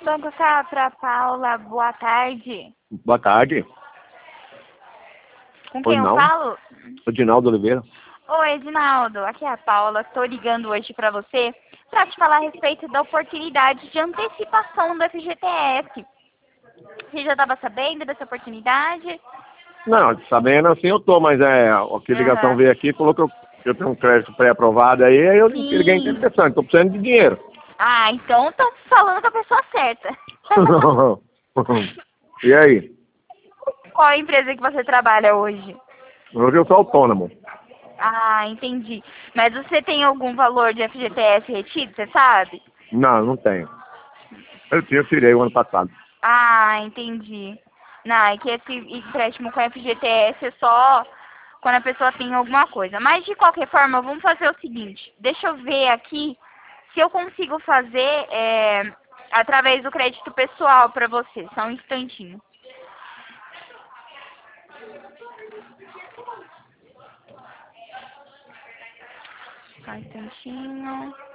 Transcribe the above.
Banco Safra, Paula, boa tarde. Boa tarde. Com quem eu Edinaldo. falo? Edinaldo Oliveira. Oi, Edinaldo, aqui é a Paula. Estou ligando hoje para você para te falar a respeito da oportunidade de antecipação do FGTS. Você já estava sabendo dessa oportunidade? Não, sabendo assim eu tô, mas a ligação veio aqui e falou que eu tenho um crédito pré-aprovado aí eu liguei Sim. interessante, tô precisando de dinheiro. Ah, então estou falando com a pessoa certa. E aí? Qual a empresa que você trabalha hoje? Hoje eu sou autônomo. Ah, entendi. Mas você tem algum valor de FGTS retido, você sabe? Não tenho. Eu tirei o ano passado. Ah, entendi. Não, é que esse empréstimo com FGTS é só quando a pessoa tem alguma coisa. Mas, de qualquer forma, vamos fazer o seguinte. Deixa eu ver aqui se eu consigo fazer através do crédito pessoal para você. Só um instantinho. Só um instantinho.